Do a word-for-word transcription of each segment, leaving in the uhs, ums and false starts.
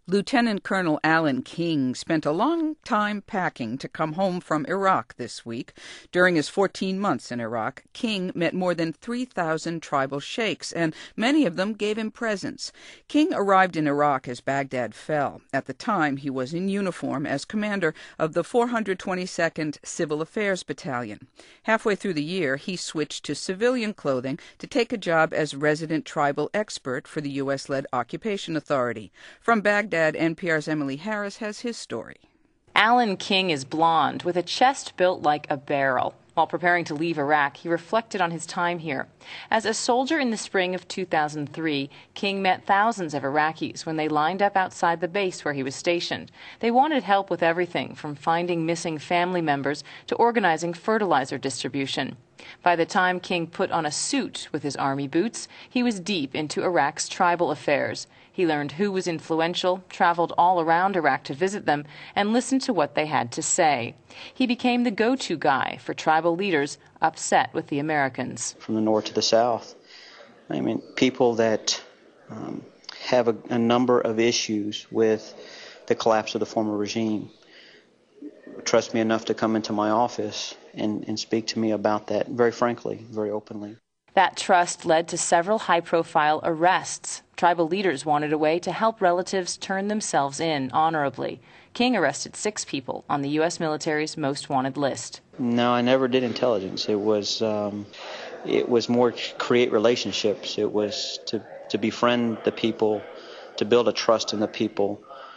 Lieutenant Colonel Alan King spent a long time packing to come home from Iraq this week. During his fourteen months in Iraq, King met more than three thousand tribal sheikhs, and many of them gave him presents. King arrived in Iraq as Baghdad fell. At the time, he was in uniform as commander of the four hundred twenty-second Civil Affairs Battalion. Halfway through the year, he switched to civilian clothing to take a job as resident tribal expert for the U S-led Occupation Authority. From Baghdad, N P R's Emily Harris has his story. Alan King is blonde, with a chest built like a barrel. While preparing to leave Iraq, he reflected on his time here. As a soldier in the spring of two thousand three, King met thousands of Iraqis when they lined up outside the base where he was stationed. They wanted help with everything from finding missing family members to organizing fertilizer distribution. By the time King put on a suit with his army boots, he was deep into Iraq's tribal affairs. He learned who was influential, traveled all around Iraq to visit them, and listened to what they had to say. He became the go-to guy for tribal leaders upset with the Americans. From the north to the south, I mean, people that um, have a, a number of issues with the collapse of the former regime trust me enough to come into my office and, and speak to me about that very frankly, very openly. That trust led to several high-profile arrests. Tribal leaders wanted a way to help relatives turn themselves in honorably. King arrested six people on the U S military's most wanted list. No, I never did intelligence. It was um, it was more create relationships. It was to, to befriend the people, to build a trust in the people.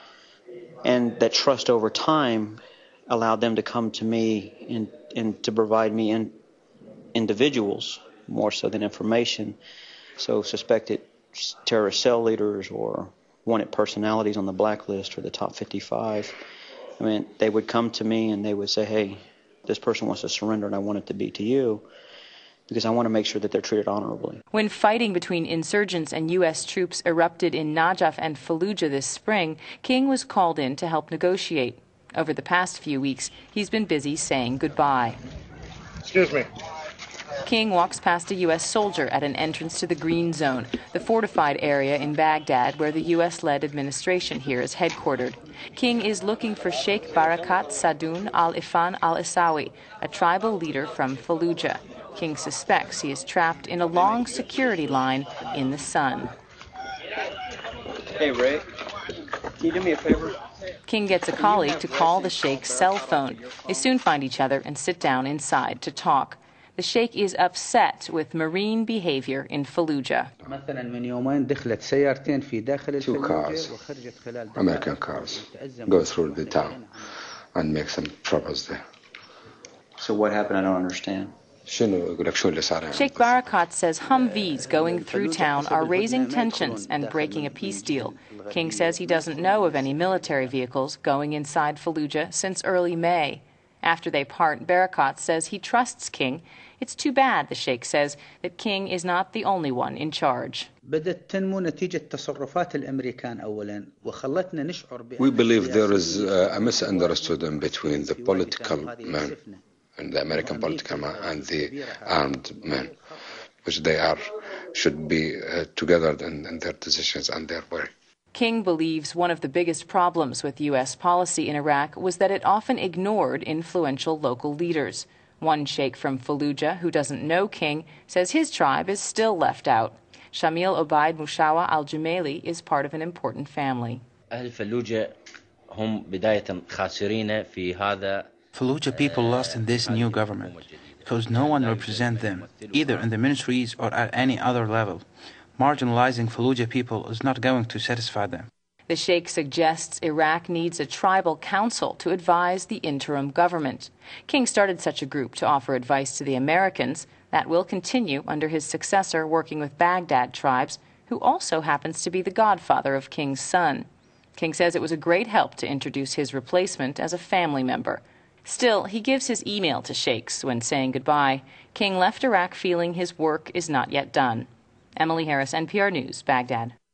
And that trust over time allowed them to come to me and, and to provide me in, individuals more so than information. So suspected terrorist cell leaders or wanted personalities on the blacklist or the top fifty-five. I mean, they would come to me and they would say, hey, this person wants to surrender and I want it to be to you because I want to make sure that they're treated honorably. When fighting between insurgents and U S troops erupted in Najaf and Fallujah this spring, King was called in to help negotiate. Over the past few weeks, he's been busy saying goodbye. Excuse me. King walks past a U S soldier at an entrance to the Green Zone, the fortified area in Baghdad where the U S-led administration here is headquartered. King is looking for Sheikh Barakat Sadoun al-Ifan al-Isawi, a tribal leader from Fallujah. King suspects he is trapped in a long security line in the sun. Hey, Ray, can you do me a favor? King gets a colleague to call the Sheikh's cell phone. They soon find each other and sit down inside to talk. The Sheikh is upset with marine behavior in Fallujah. Two cars, American cars, go through the town and make some troubles there. So what happened? I don't understand. Sheikh Barakat says Humvees going through town are raising tensions and breaking a peace deal. King says he doesn't know of any military vehicles going inside Fallujah since early May. After they part, Barakat says he trusts King. It's too bad, the Sheikh says, that King is not the only one in charge. We believe there is uh, a misunderstanding between the political man and the American political man and the armed men, which they are should be uh, together in, in their decisions and their work. King believes one of the biggest problems with U S policy in Iraq was that it often ignored influential local leaders. One sheikh from Fallujah, who doesn't know King, says his tribe is still left out. Shamil Obaid Mushawa al-Jumaili is part of an important family. Fallujah people lost in this new government because no one represents them, either in the ministries or at any other level. Marginalizing Fallujah people is not going to satisfy them. The sheikh suggests Iraq needs a tribal council to advise the interim government. King started such a group to offer advice to the Americans. That will continue under his successor working with Baghdad tribes, who also happens to be the godfather of King's son. King says it was a great help to introduce his replacement as a family member. Still, he gives his email to sheikhs when saying goodbye. King left Iraq feeling his work is not yet done. Emily Harris, N P R News, Baghdad.